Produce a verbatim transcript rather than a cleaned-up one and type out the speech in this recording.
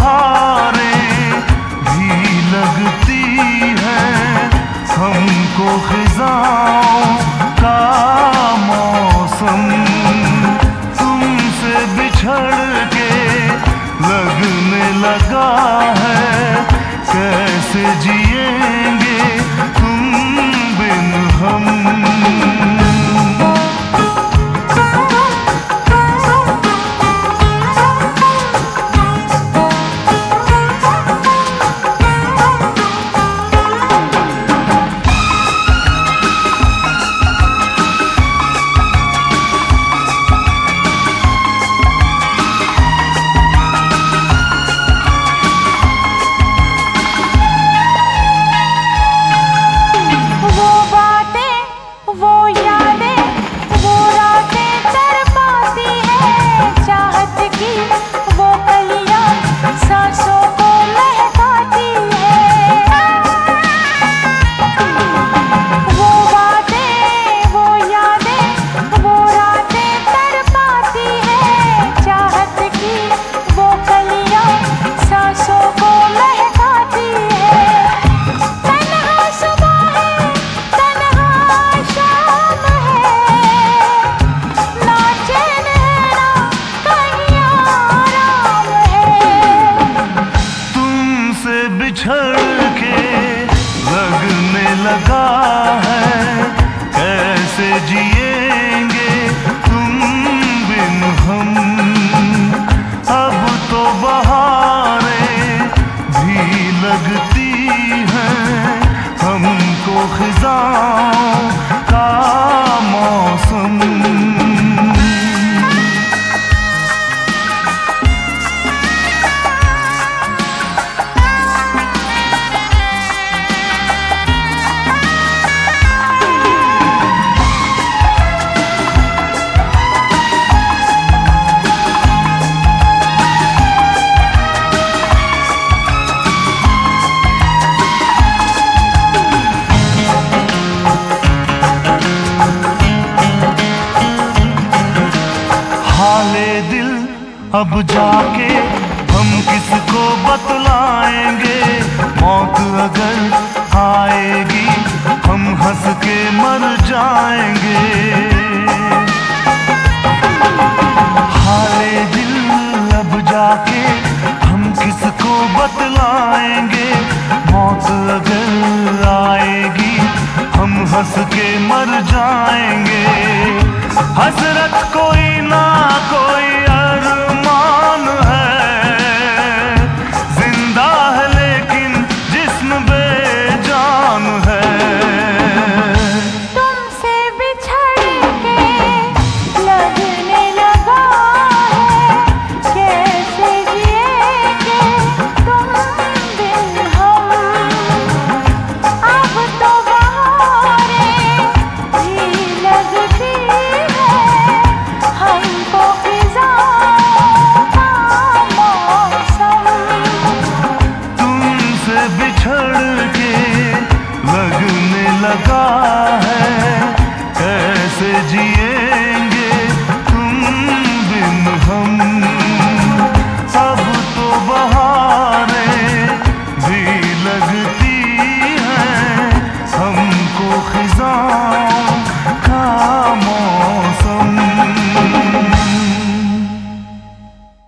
बहारें भी लगती हैं, हमको खिजाओं का मौसम तुमसे बिछड़ के लगने लगा है। कैसे जिएंगे तुम बिन हम। बिछड़ के लगने लगा है। कैसे जिएंगे तुम बिन हम। अब तो बहारें भी लगती हैं, हमको खिजाओं का मौसम। हाले दिल अब जाके हम किसको बतलाएंगे। मौत अगर आएगी हम हंस के मर जाएंगे। हाले दिल अब जाके हम किसको बतलाएंगे। मौत अगर आएगी हम हंस के मर जाएंगे। हसरत कोई ना कोई अरमान है, जिंदा है लेकिन जिस्म बेजान है। तुमसे बिछड़ के लगने लगा है। कैसे जिएंगे तुम बिन हम। अब तो बहारें भी लगती हमको खिजाओं का मौसम। तुमसे बिछड़ के लगने लगा